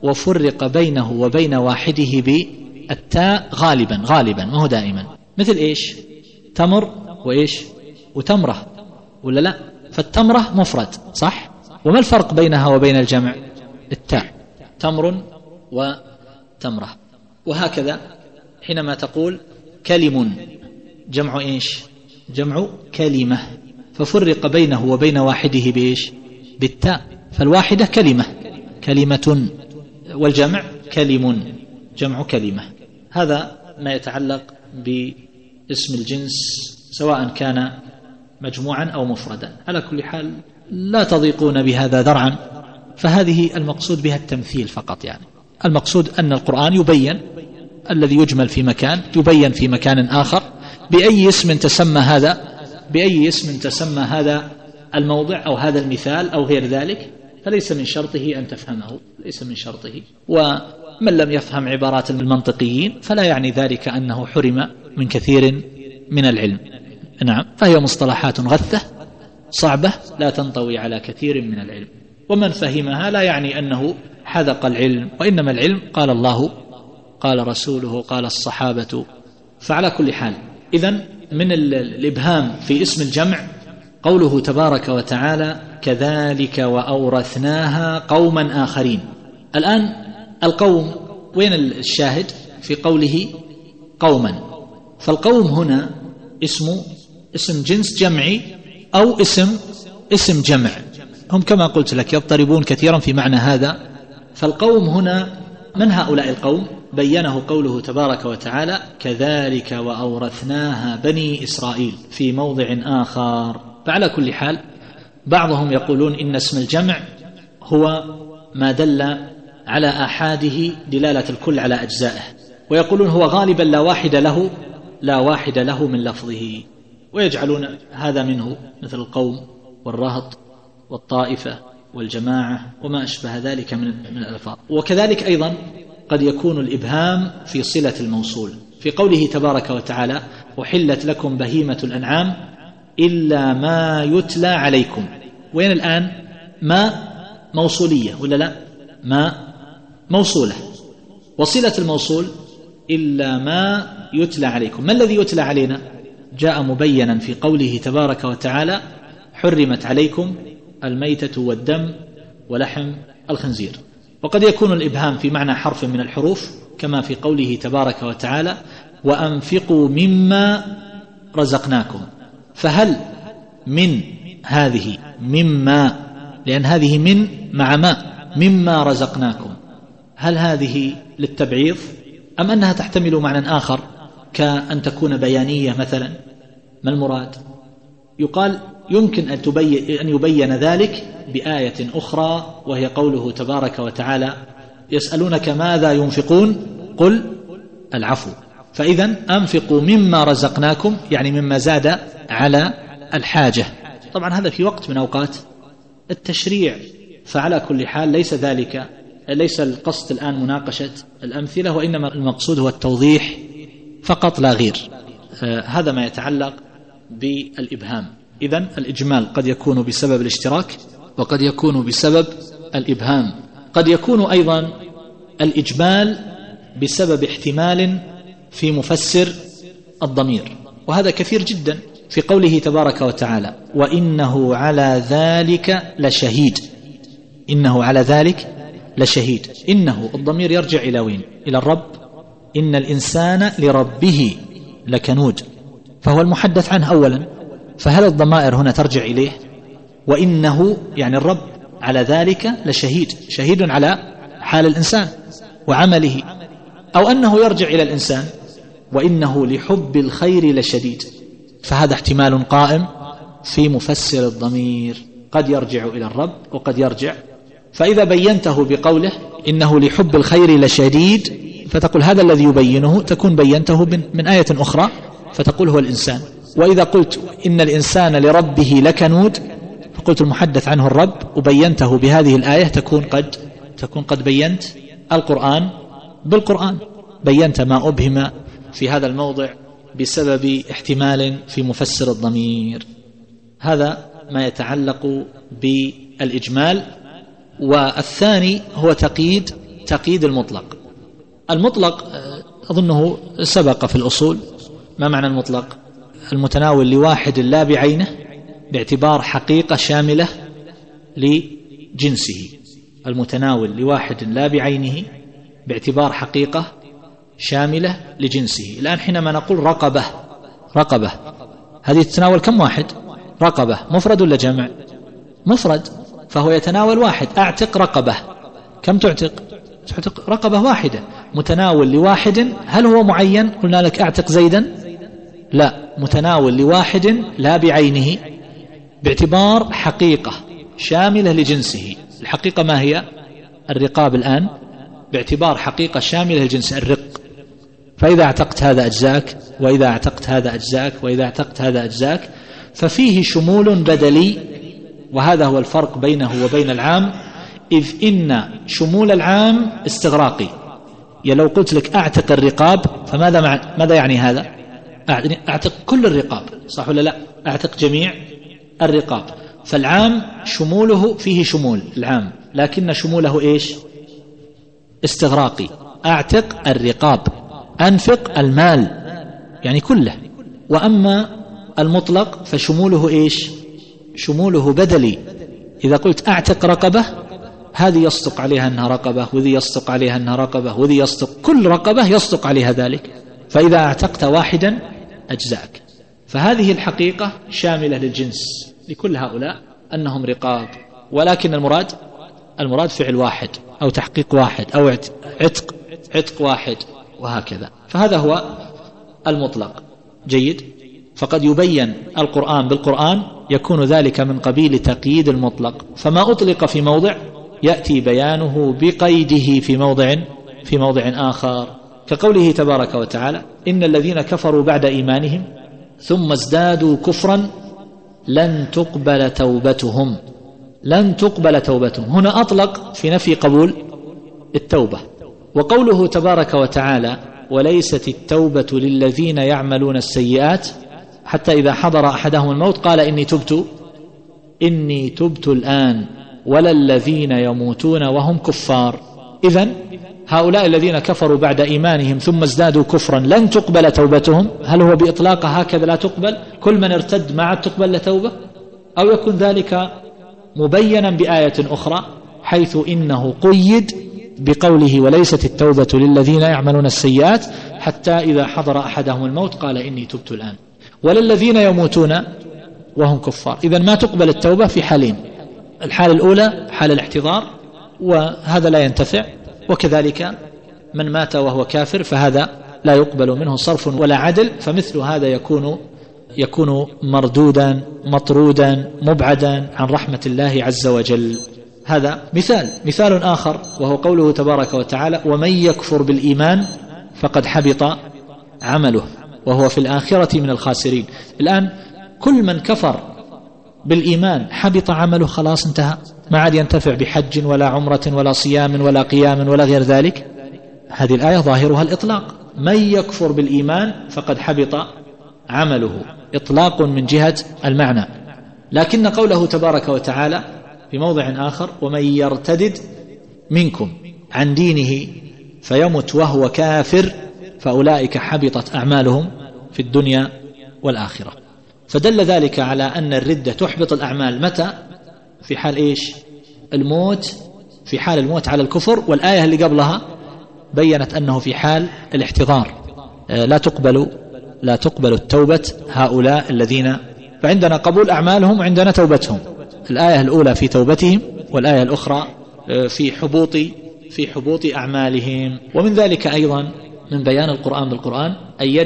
وفرق بينه وبين واحده بالتاء غالبا ما هو دائما، مثل إيش؟ تمر وإيش؟ وتمرة، ولا لا؟ فالتمرة مفرد صح؟ وما الفرق بينها وبين الجمع؟ التاء، تمر وتمرة. وهكذا حينما تقول كلم، جمع إيش؟ جمع كلمة، ففرق بينه وبين واحده بإيش؟ بالتاء، فالواحدة كلمة والجمع كلم، جمع كلمة. هذا ما يتعلق باسم الجنس سواء كان مجموعا أو مفردا. على كل حال لا تضيقون بهذا ذرعا، فهذه المقصود بها التمثيل فقط، يعني المقصود أن القرآن يبين الذي يجمل في مكان يبين في مكان آخر بأي اسم تسمى هذا الموضع أو هذا المثال أو غير ذلك، فليس من شرطه أن تفهمه، ليس من شرطه. ومن لم يفهم عبارات المنطقيين فلا يعني ذلك أنه حرم من كثير من العلم. نعم، فهي مصطلحات غثة صعبة لا تنطوي على كثير من العلم، ومن فهمها لا يعني أنه حذق العلم، وإنما العلم قال الله قال رسوله قال الصحابة. فعلى كل حال إذن من الإبهام في اسم الجمع قوله تبارك وتعالى كذلك وأورثناها قوما آخرين. الآن القوم وين الشاهد في قوله قوما؟ فالقوم هنا اسم جنس جمعي أو اسم جمع، هم كما قلت لك يضطربون كثيرا في معنى هذا. فالقوم هنا من هؤلاء القوم؟ بينه قوله تبارك وتعالى كذلك وأورثناها بني إسرائيل في موضع آخر. فعلى كل حال بعضهم يقولون إن اسم الجمع هو ما دل على آحاده دلالة الكل على أجزائه، ويقولون هو غالبا لا واحد له من لفظه، ويجعلون هذا منه مثل القوم والرهط والطائفة والجماعة وما أشبه ذلك من الألفاظ. وكذلك أيضا قد يكون الإبهام في صلة الموصول في قوله تبارك وتعالى أحلت لكم بهيمة الأنعام إلا ما يتلى عليكم. وين الآن؟ ما موصولية ولا لا؟ ما موصولة، وصلة الموصول إلا ما يتلى عليكم. ما الذي يتلى علينا؟ جاء مبينا في قوله تبارك وتعالى حرمت عليكم الميتة والدم ولحم الخنزير. وقد يكون الإبهام في معنى حرف من الحروف كما في قوله تبارك وتعالى وأنفقوا مما رزقناكم. فهل من هذه مما، لأن هذه من مع ما، مما رزقناكم، هل هذه للتبعيض أم أنها تحتمل معنى آخر كأن تكون بيانية مثلا؟ ما المراد؟ يقال يمكن أن يبين ذلك بآية أخرى وهي قوله تبارك وتعالى يسألونك ماذا ينفقون قل العفو. فإذا أنفقوا مما رزقناكم يعني مما زاد على الحاجة. طبعا هذا في وقت من أوقات التشريع، فعلى كل حال ليس القصد الآن مناقشة الأمثلة، وإنما المقصود هو التوضيح فقط لا غير. هذا ما يتعلق بالإبهام. إذن الإجمال قد يكون بسبب الاشتراك وقد يكون بسبب الإبهام. قد يكون أيضا الإجمال بسبب احتمال في مفسر الضمير، وهذا كثير جدا في قوله تبارك وتعالى وإنه على ذلك لشهيد. إنه على ذلك لشهيد. إنه الضمير يرجع إلى وين؟ إلى الرب. إن الإنسان لربه لكنود، فهو المحدث عنه أولا، فهل الضمائر هنا ترجع إليه؟ وإنه يعني الرب على ذلك لشهيد، شهيد على حال الإنسان وعمله، أو أنه يرجع إلى الإنسان وإنه لحب الخير لشديد، فهذا احتمال قائم في مفسر الضمير، قد يرجع إلى الرب وقد يرجع. فإذا بينته بقوله إنه لحب الخير لشديد فتقول هذا الذي يبينه، تكون بينته من آية أخرى فتقول هو الإنسان. وإذا قلت إن الإنسان لربه لكنود فقلت المحدث عنه الرب وبينته بهذه الآية، تكون قد بينت القرآن بالقرآن، بينت ما أبهم في هذا الموضع بسبب احتمال في مفسر الضمير. هذا ما يتعلق بالإجمال. والثاني هو تقييد تقييد المطلق. المطلق أظنه سبق في الأصول. ما معنى المطلق؟ المتناول لواحد لا بعينه باعتبار حقيقة شاملة لجنسه. المتناول لواحد لا بعينه باعتبار حقيقة شاملة لجنسه. الآن حينما نقول رقبة هذه تتناول كم واحد؟ رقبة مفرد ولا جمع؟ مفرد، فهو يتناول واحد. أعتق رقبة، كم تعتق رقبة واحدة. متناول لواحد، هل هو معين؟ قلنا لك أعتق زيدا، لا، متناول لواحد لا بعينه باعتبار حقيقة شاملة لجنسه. الحقيقة ما هي؟ الرقاب الآن باعتبار حقيقة شاملة للجنس، الرق. فإذا اعتقت هذا أجزاك، وإذا اعتقت هذا أجزاك، وإذا اعتقت هذا أجزاك، ففيه شمول بدلي. وهذا هو الفرق بينه وبين العام، إذ إن شمول العام استغراقي. لو قلت لك أعتق الرقاب، ماذا يعني هذا؟ أعتق كل الرقاب، صح ولا لا؟ أعتق جميع الرقاب. فالعام شموله فيه شمول العام، لكن شموله إيش؟ استغراقي. أعتق الرقاب، أنفق المال، يعني كله. وأما المطلق فشموله إيش؟ شموله بدلي. إذا قلت أعتق رقبة، هذه يصدق عليها أنها رقبة، وذي يصدق عليها أنها رقبة، وذي يصدق، كل رقبة يصدق عليها ذلك. فإذا اعتقت واحدا أجزاك. فهذه الحقيقة شاملة للجنس، لكل هؤلاء أنهم رقاب. ولكن المراد فعل واحد، أو تحقيق واحد، أو عتق واحد، وهكذا. فهذا هو المطلق. جيد. فقد يبين القرآن بالقرآن، يكون ذلك من قبيل تقييد المطلق. فما أطلق في موضع يأتي بيانه بقيده في موضع آخر، كقوله تبارك وتعالى: إن الذين كفروا بعد إيمانهم ثم ازدادوا كفرا لن تقبل توبتهم. هنا أطلق في نفي قبول التوبة. وقوله تبارك وتعالى: وليست التوبة للذين يعملون السيئات حتى إذا حضر أحدهم الموت قال إني تبت الآن ولا الذين يموتون وهم كفار. إذن هؤلاء الذين كفروا بعد إيمانهم ثم ازدادوا كفرا لن تقبل توبتهم، هل هو بإطلاقها هكذا لا تقبل؟ كل من ارتد ما عاد تقبل لتوبة؟ أو يكون ذلك مبينا بآية أخرى، حيث إنه قيد بقوله: وليست التوبة للذين يعملون السيئات حتى إذا حضر أحدهم الموت قال إني تبت الآن، ولا الذين يموتون وهم كفار. إذن ما تقبل التوبة في حالين: الحالة الأولى حال الاحتضار، وهذا لا ينتفع، وكذلك من مات وهو كافر فهذا لا يقبل منه صرف ولا عدل، فمثل هذا يكون مردودا مطرودا مبعدا عن رحمة الله عز وجل. هذا مثال آخر، وهو قوله تبارك وتعالى: ومن يكفر بالإيمان فقد حبط عمله وهو في الآخرة من الخاسرين. الآن كل من كفر بالإيمان حبط عمله، خلاص انتهى، ما عاد ينتفع بحج ولا عمرة ولا صيام ولا قيام ولا غير ذلك. هذه الآية ظاهرها الإطلاق: من يكفر بالإيمان فقد حبط عمله، إطلاق من جهة المعنى. لكن قوله تبارك وتعالى في موضع آخر: ومن يرتدد منكم عن دينه فيمت وهو كافر فأولئك حبطت أعمالهم في الدنيا والآخرة. فدل ذلك على أن الردة تحبط الأعمال متى؟ في حال إيش؟ الموت، في حال الموت على الكفر. والآية اللي قبلها بيّنت أنه في حال الاحتضار لا تقبل التوبة هؤلاء الذين، فعندنا قبول أعمالهم وعندنا توبتهم. الآية الأولى في توبتهم، والآية الأخرى في حبوط أعمالهم. ومن ذلك أيضا من بيان القرآن بالقرآن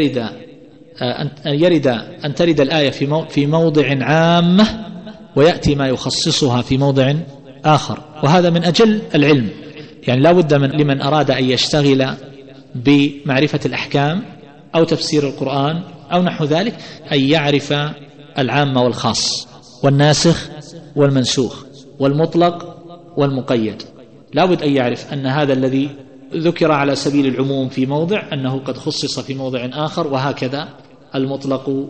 أن ترد الآية في موضع عامة ويأتي ما يخصصها في موضع آخر، وهذا من أجل العلم. يعني لا بد لمن أراد أن يشتغل بمعرفة الأحكام أو تفسير القرآن أو نحو ذلك أن يعرف العام والخاص والناسخ والمنسوخ والمطلق والمقيد. لا بد أن يعرف أن هذا الذي ذكر على سبيل العموم في موضع أنه قد خصص في موضع آخر، وهكذا المطلق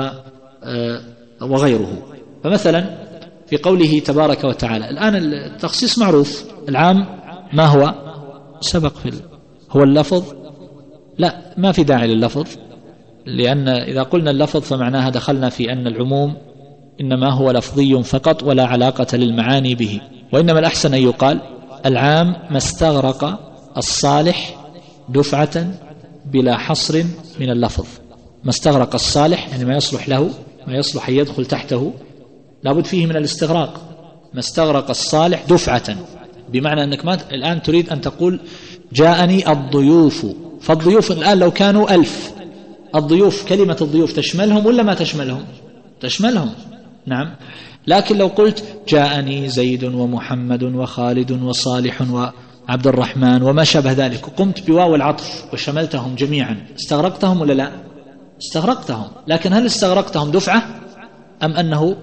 وغيره. فمثلا في قوله تبارك وتعالى، الآن التخصيص معروف، العام ما هو؟ سبق هو اللفظ، لا ما في داعي لللفظ، لأن إذا قلنا اللفظ فمعناها دخلنا في أن العموم إنما هو لفظي فقط ولا علاقة للمعاني به، وإنما الأحسن أن يقال العام ما استغرق الصالح دفعة بلا حصر من اللفظ. ما استغرق الصالح يعني ما يصلح له، ما يصلح أن يدخل تحته لابد فيه من الاستغراق. ما استغرق الصالح دفعة، بمعنى أنك ما الآن تريد أن تقول جاءني الضيوف، فالضيوف الآن لو كانوا 1000 الضيوف، كلمة الضيوف تشملهم ولا ما تشملهم؟ تشملهم، نعم. لكن لو قلت جاءني زيد ومحمد وخالد وصالح وعبد الرحمن وما شابه ذلك، وقمت بواو العطف وشملتهم جميعا، استغرقتهم ولا لا؟ استغرقتهم. لكن هل استغرقتهم دفعة أم أنه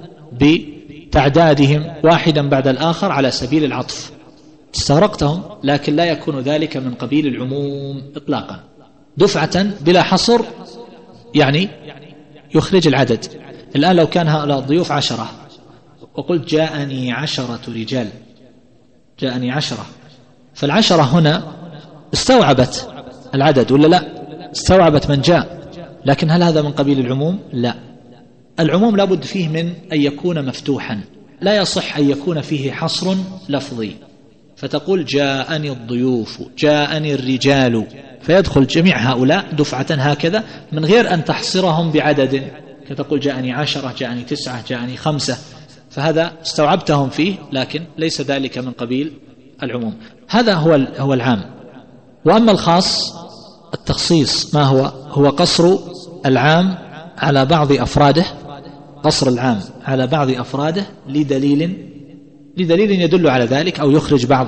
بتعدادهم واحدا بعد الآخر على سبيل العطف؟ استغرقتهم، لكن لا يكون ذلك من قبيل العموم إطلاقا. دفعة بلا حصر يعني يخرج العدد. الآن لو كان هؤلاء الضيوف 10 وقلت جاءني 10 رجال، جاءني 10، فال10 هنا استوعبت العدد ولا لا؟ استوعبت من جاء، لكن هل هذا من قبيل العموم؟ لا. العموم لابد فيه من أن يكون مفتوحا، لا يصح أن يكون فيه حصر لفظي، فتقول جاءني الضيوف، جاءني الرجال، فيدخل جميع هؤلاء دفعة هكذا من غير أن تحصرهم بعدد، كتقول جاءني 10 جاءني 9 جاءني 5، فهذا استوعبتهم فيه، لكن ليس ذلك من قبيل العموم. هذا هو العام. وأما الخاص التخصيص ما هو قصر العام على بعض أفراده، قصر العام على بعض أفراده لدليل يدل على ذلك، أو يخرج بعض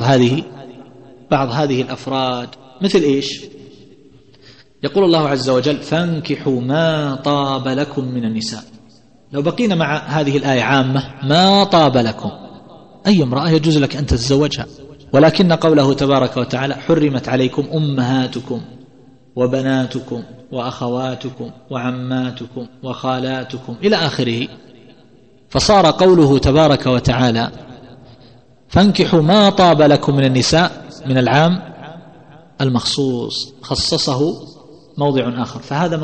هذه الأفراد. مثل إيش؟ يقول الله عز وجل فانكحوا ما طاب لكم من النساء. لو بقينا مع هذه الآية عامة ما طاب لكم، أي امرأة يجوز لك أن تتزوجها، ولكن قوله تبارك وتعالى حرمت عليكم أمهاتكم وبناتكم وأخواتكم وعماتكم وخالاتكم إلى آخره، فصار قوله تبارك وتعالى فانكحوا ما طاب لكم من النساء من العام المخصوص، خصصه موضع آخر، فهذا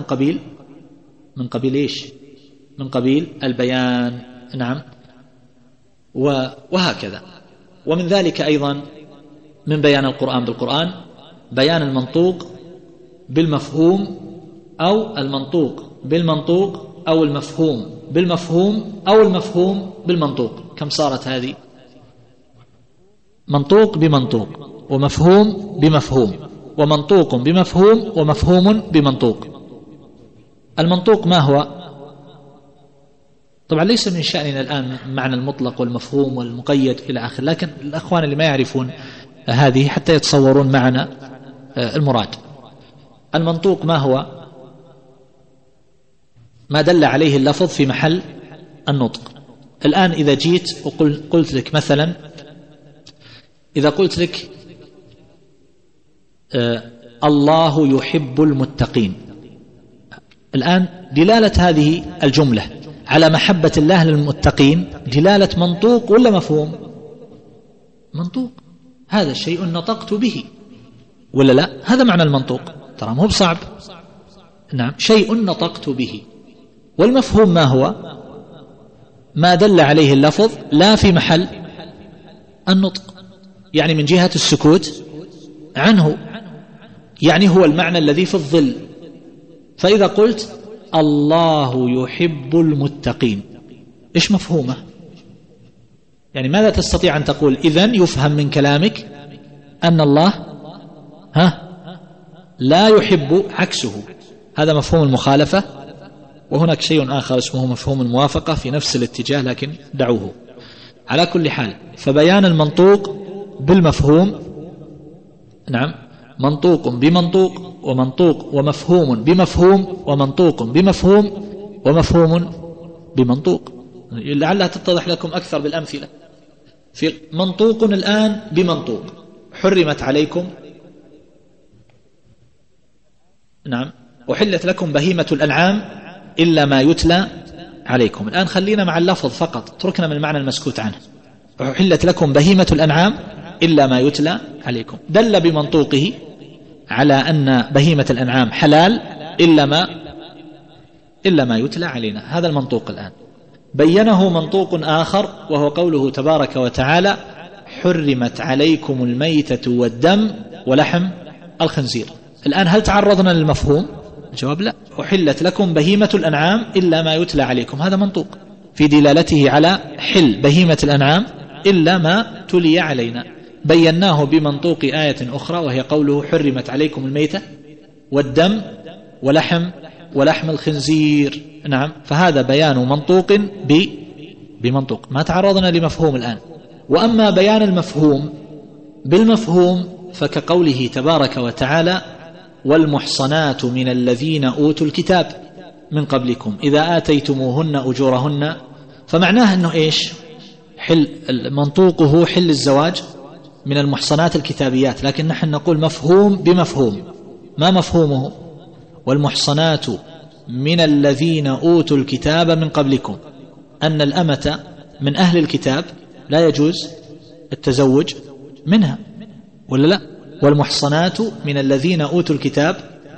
من قبيل إيش؟ من قبيل البيان، نعم. وهكذا. ومن ذلك أيضا من بيان القرآن بالقرآن بيان المنطوق بالمفهوم، أو المنطوق بالمنطوق، أو المفهوم بالمفهوم، أو المفهوم بالمنطوق. كم صارت هذه؟ منطوق بمنطوق، ومفهوم بمفهوم، ومنطوق بمفهوم، ومفهوم بمنطوق. المنطوق ما هو؟ طبعا ليس من شأننا الآن معنى المطلق والمفهوم والمقيد إلى آخر، لكن الأخوان اللي ما يعرفون هذه حتى يتصورون معنا المراد. المنطوق ما هو؟ ما دل عليه اللفظ في محل النطق. الآن إذا جيت وقلت لك مثلا، إذا قلت لك الله يحب المتقين، الآن دلالة هذه الجملة على محبة الله للمتقين دلالة منطوق ولا مفهوم؟ منطوق. هذا الشيء نطقت به ولا لا؟ هذا معنى المنطوق، ترى مو بصعب، نعم، شيء نطقت به. والمفهوم ما هو؟ ما دل عليه اللفظ لا في محل النطق، يعني من جهة السكوت عنه، يعني هو المعنى الذي في الظل. فإذا قلت الله يحب المتقين، إيش مفهومه؟ يعني ماذا تستطيع أن تقول؟ إذن يفهم من كلامك أن الله لا يحب عكسه، هذا مفهوم المخالفة. وهناك شيء آخر اسمه مفهوم الموافقة في نفس الاتجاه، لكن دعوه. على كل حال، فبيان المنطوق بالمفهوم، نعم، منطوق بمنطوق، ومنطوق ومفهوم بمفهوم، ومنطوق بمفهوم، ومفهوم بمنطوق. لعلها تتضح لكم أكثر بالأمثلة. في منطوق الآن بمنطوق، حرمت عليكم، نعم، أحلت لكم بهيمة الأنعام إلا ما يتلى عليكم. الآن خلينا مع اللفظ فقط، تركنا من المعنى المسكوت عنه. أحلت لكم بهيمة الأنعام إلا ما يتلى عليكم، دل بمنطوقه على أن بهيمة الأنعام حلال إلا ما يتلى علينا. هذا المنطوق الآن. بينه منطوق آخر وهو قوله تبارك وتعالى: حرمت عليكم الميتة والدم ولحم الخنزير. الآن هل تعرضنا للمفهوم؟ الجواب لا. أحلت لكم بهيمة الأنعام إلا ما يتلى عليكم، هذا منطوق في دلالته على حل بهيمة الأنعام إلا ما تلي علينا. بيناه بمنطوق آية أخرى وهي قوله: حرمت عليكم الميتة والدم ولحم الخنزير. نعم، فهذا بيان منطوق بمنطوق، ما تعرضنا لمفهوم الآن. وأما بيان المفهوم بالمفهوم فكقوله تبارك وتعالى: والمحصنات من الذين أوتوا الكتاب من قبلكم إذا آتيتموهن أجورهن. فمعناه أنه إيش؟ حل منطوقه حل الزواج من المحصنات الكتابيات، لكن نحن نقول مفهوم بمفهوم. ما مفهومه؟ والمحصنات من الذين أوتوا الكتاب من قبلكم، أن الأمة من أهل الكتاب لا يجوز التزوج منها، ولا لا؟ والمحصنات من الذين أوتوا الكتاب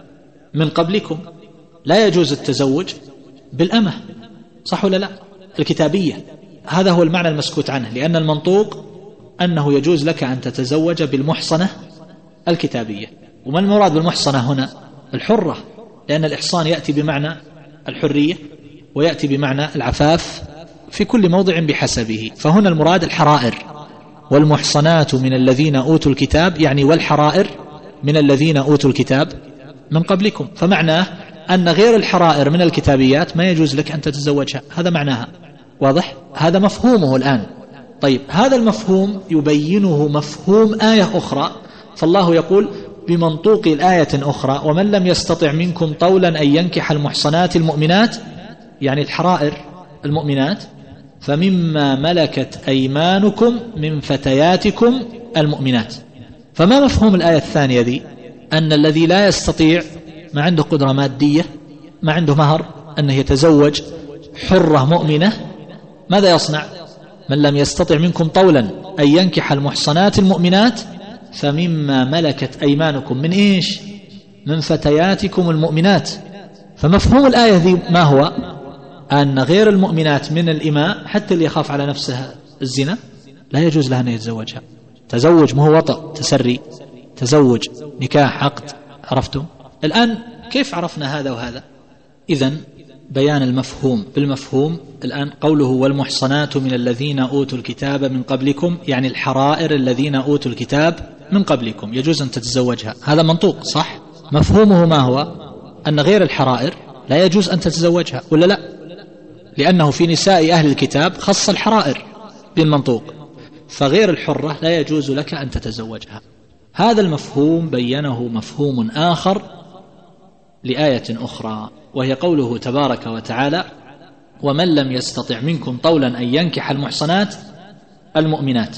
من قبلكم لا يجوز التزوج بالأمة، صح ولا لا؟ الكتابية. هذا هو المعنى المسكوت عنه، لأن المنطوق أنه يجوز لك أن تتزوج بالمحصنة الكتابية. وما المراد بالمحصنة هنا؟ الحرة، لأن الإحصان يأتي بمعنى الحرية ويأتي بمعنى العفاف في كل موضع بحسبه. فهنا المراد الحرائر. والمحصنات من الذين أوتوا الكتاب يعني والحرائر من الذين أوتوا الكتاب من قبلكم، فمعناه أن غير الحرائر من الكتابيات ما يجوز لك أن تتزوجها، هذا معناها. واضح؟ هذا مفهومه الآن. طيب، هذا المفهوم يبينه مفهوم آية أخرى، فالله يقول بمنطوق الآية أخرى: ومن لم يستطع منكم طولا أن ينكح المحصنات المؤمنات، يعني الحرائر المؤمنات، فمما ملكت أيمانكم من فتياتكم المؤمنات. فما مفهوم الآية الثانية ذي؟ أن الذي لا يستطيع، ما عنده قدرة مادية، ما عنده مهر أنه يتزوج حرة مؤمنة، ماذا يصنع؟ من لم يستطع منكم طولا أن ينكح المحصنات المؤمنات فمما ملكت أيمانكم من إيش؟ من فتياتكم المؤمنات. فمفهوم الآية ذي ما هو؟ أن غير المؤمنات من الإماء، حتى اللي يخاف على نفسها الزنا، لا يجوز لها أن يتزوجها. تزوج ما هو وطأ، تسري، تزوج نكاح عقد. عرفتم؟ الآن كيف عرفنا هذا وهذا؟ إذن بيان المفهوم بالمفهوم. الآن قوله: والمحصنات من الذين أوتوا الكتاب من قبلكم، يعني الحرائر الذين أوتوا الكتاب من قبلكم يجوز أن تتزوجها، هذا منطوق صح؟ مفهومه ما هو؟ أن غير الحرائر لا يجوز أن تتزوجها، ولا لا؟ لأنه في نساء أهل الكتاب خص الحرائر بالمنطوق، فغير الحرة لا يجوز لك أن تتزوجها. هذا المفهوم بينه مفهوم آخر لآية أخرى وهي قوله تبارك وتعالى: ومن لم يستطع منكم طولا أن ينكح المحصنات المؤمنات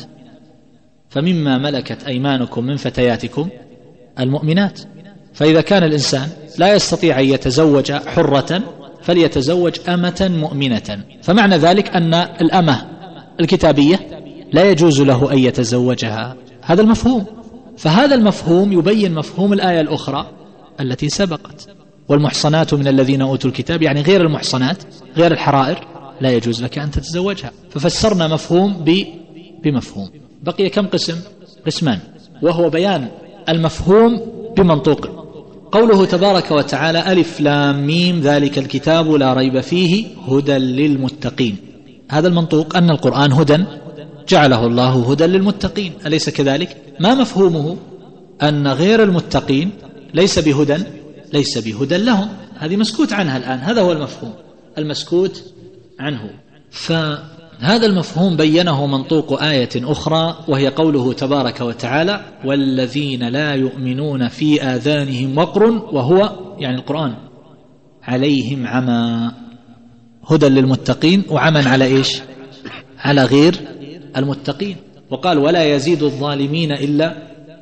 فمما ملكت أيمانكم من فتياتكم المؤمنات. فإذا كان الإنسان لا يستطيع أن يتزوج حرة فليتزوج أمة مؤمنة، فمعنى ذلك أن الأمة الكتابية لا يجوز له أن يتزوجها. هذا المفهوم. فهذا المفهوم يبين مفهوم الآية الأخرى التي سبقت: والمحصنات من الذين أوتوا الكتاب، يعني غير المحصنات، غير الحرائر، لا يجوز لك أن تتزوجها. ففسرنا مفهوم بمفهوم. بقي كم قسم؟ قسمان، وهو بيان المفهوم بمنطوق. قوله تبارك وتعالى: ألف لام ميم ذلك الكتاب لا ريب فيه هدى للمتقين. هذا المنطوق أن القرآن هدى، جعله الله هدى للمتقين، أليس كذلك؟ ما مفهومه؟ أن غير المتقين ليس بهدى لهم، هذه مسكوت عنها الآن. هذا هو المفهوم المسكوت عنه. فهذا المفهوم بينه منطوق آية أخرى وهي قوله تبارك وتعالى: والذين لا يؤمنون في آذانهم وقر، وهو يعني القرآن، عليهم عمى. هدى للمتقين وعمى على إيش؟ على غير المتقين. وقال: ولا يزيد الظالمين إلا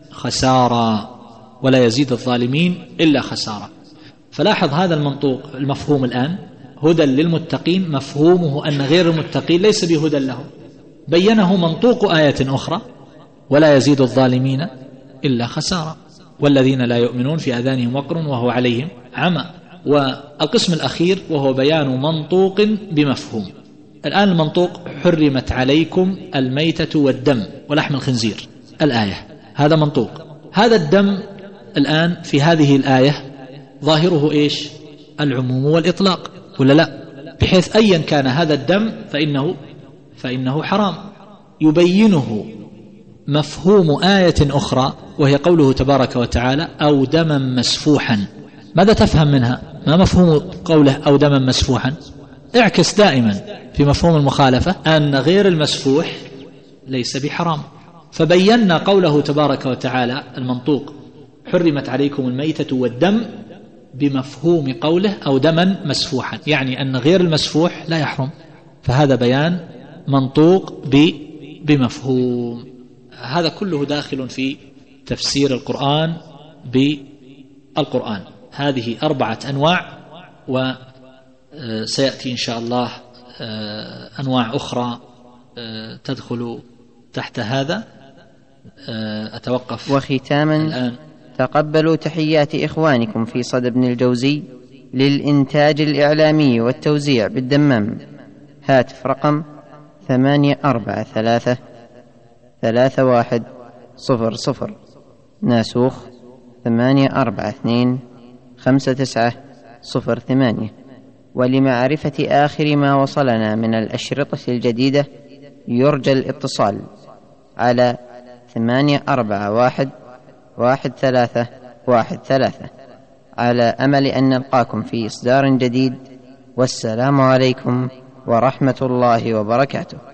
خسارا، ولا يزيد الظالمين إلا خسارة. فلاحظ هذا المفهوم الآن: هدى للمتقين، مفهومه أن غير المتقين ليس بهدى لهم. بينه منطوق آية أخرى ولا يزيد الظالمين إلا خسارة. والذين لا يؤمنون في آذانهم وقر وهو عليهم عمى. والقسم الأخير وهو بيان منطوق بمفهوم. الآن المنطوق: حرمت عليكم الميتة والدم ولحم الخنزير، الآية، هذا منطوق. هذا الدم الآن في هذه الآية ظاهره إيش؟ العموم والإطلاق، ولا لا؟ بحيث أيا كان هذا الدم فإنه حرام. يبينه مفهوم آية أخرى وهي قوله تبارك وتعالى: أو دما مسفوحا. ماذا تفهم منها؟ ما مفهوم قوله أو دما مسفوحا؟ اعكس دائما في مفهوم المخالفة أن غير المسفوح ليس بحرام. فبينا قوله تبارك وتعالى المنطوق: حرمت عليكم الميتة والدم بمفهوم قوله أو دما مسفوحا، يعني أن غير المسفوح لا يحرم. فهذا بيان منطوق بمفهوم. هذا كله داخل في تفسير القرآن بالقرآن. هذه 4 أنواع، وسيأتي إن شاء الله أنواع أخرى تدخل تحت هذا. أتوقف. وختاما الآن تقبلوا تحيات إخوانكم في صدى ابن الجوزي للإنتاج الإعلامي والتوزيع بالدمام. هاتف رقم 84333100، ناسوخ 84259908. ولمعرفة آخر ما وصلنا من الأشرطة الجديدة يرجى الاتصال على 84111313 على أمل أن نلقاكم في إصدار جديد. والسلام عليكم ورحمة الله وبركاته.